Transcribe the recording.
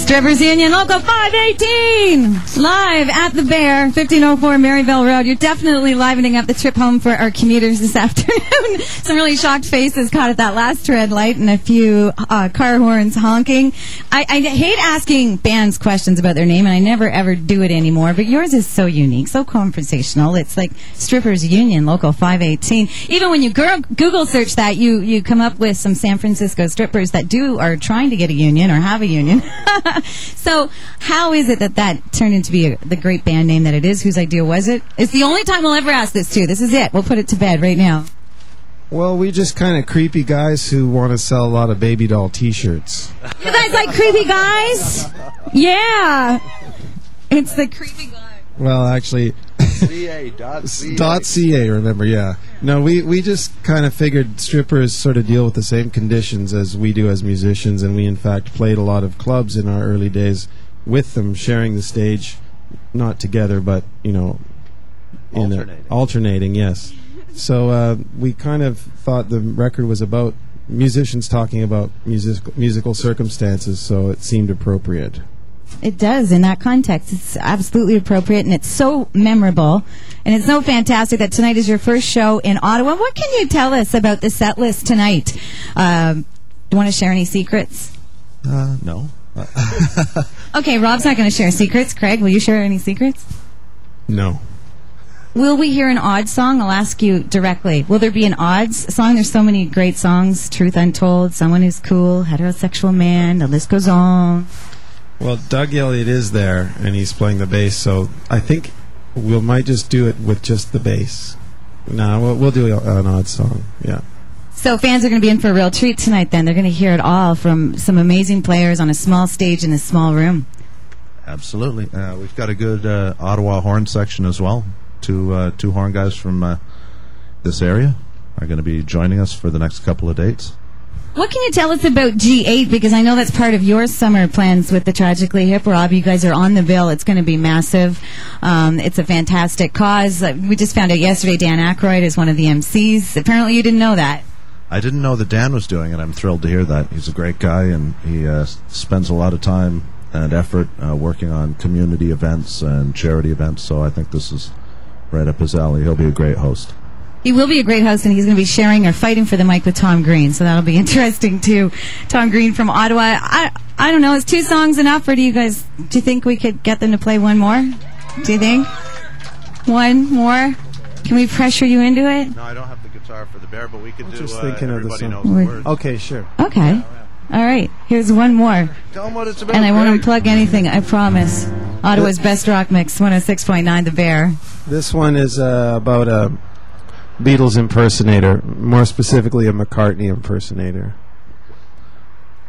Strippers Union, Local 518, live at the Bear, 1504 Maryville Road. You're definitely livening up the trip home for our commuters this afternoon. Some really shocked faces caught at that last red light and a few car horns honking. I hate asking bands questions about their name, and I never ever do it anymore, but yours is so unique, so conversational. It's like Strippers Union, Local 518. Even when you Google search that, you come up with some San Francisco strippers that are trying to get a union or have a union. So how is it that turned into be the great band name that it is? Whose idea was it? It's the only time we'll ever ask this, too. This is it. We'll put it to bed right now. Well, we just kind of creepy guys who want to sell a lot of baby doll T-shirts. You guys like creepy guys? Yeah. It's the creepy guy. Well, actually... .ca, remember, yeah. No, we just kind of figured strippers sort of deal with the same conditions as we do as musicians, and we, in fact, played a lot of clubs in our early days with them, sharing the stage, not together, but, alternating, yes. So we kind of thought the record was about musicians talking about musical circumstances, so it seemed appropriate. It does, in that context. It's absolutely appropriate, and it's so memorable, and it's so fantastic that tonight is your first show in Ottawa. What can you tell us about the set list tonight? Do you want to share any secrets? No. Okay, Rob's not going to share secrets. Craig, will you share any secrets? No. Will we hear an odd song? I'll ask you directly. Will there be an odds song? There's so many great songs. Truth Untold, Someone Who's Cool, Heterosexual Man, the list goes on. Well, Doug Elliott is there, and he's playing the bass, so I think we might just do it with just the bass. No, we'll do an odd song, yeah. So fans are going to be in for a real treat tonight, then. They're going to hear it all from some amazing players on a small stage in a small room. Absolutely. We've got a good Ottawa horn section as well. Two horn guys from this area are going to be joining us for the next couple of dates. What can you tell us about G8? Because I know that's part of your summer plans with the Tragically Hip. Rob, you guys are on the bill. It's going to be massive. It's a fantastic cause. We just found out yesterday Dan Aykroyd is one of the MCs. Apparently you didn't know that. I didn't know that Dan was doing it. I'm thrilled to hear that. He's a great guy, and he spends a lot of time and effort working on community events and charity events, so I think this is right up his alley. He'll be a great host. He will be a great host, and he's going to be sharing or fighting for the mic with Tom Green, so that'll be interesting, too. Tom Green from Ottawa. I don't know, is 2 songs enough, or do you think we could get them to play one more? Do you think? One more? Can we pressure you into it? No, I don't have the guitar for the Bear, but we could do just thinking of the Everybody song. Knows the Words. Okay, sure. Okay. Yeah. All right, here's one more. Tell them what it's about. And I won't unplug anything, I promise. Ottawa's best rock mix, 106.9 The Bear. This one is about a Beatles impersonator, more specifically a McCartney impersonator.